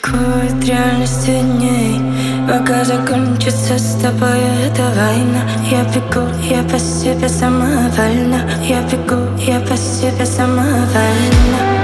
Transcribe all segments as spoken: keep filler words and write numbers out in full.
бегу от реальности дней, пока закончится с тобой эта война. Я бегу, я по себе самовольно. Я бегу, я по себе самовольно.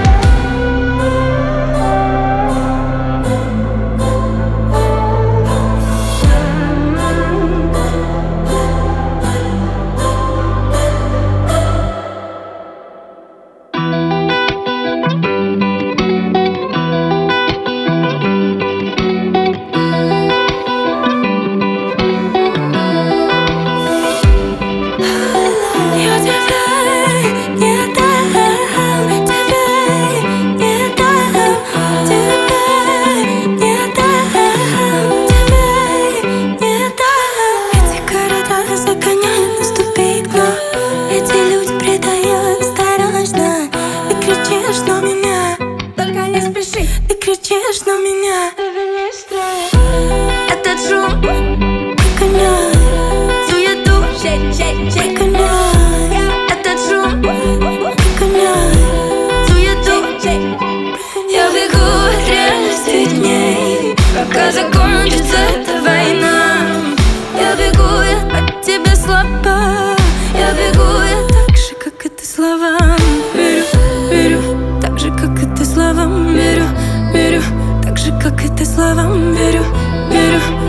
Ты кричишь на меня, этот шум выгоняй, суету выгоняй, этот шум выгоняй, суету. Я бегу от реальности дней, пока закончится эта война. Я бегу, я от тебя слаба. Я бегу, я так же, как и ты, словам верю, верю, так же, как и ты, словам верю, верю, так же, как и ты, словам верю, верю.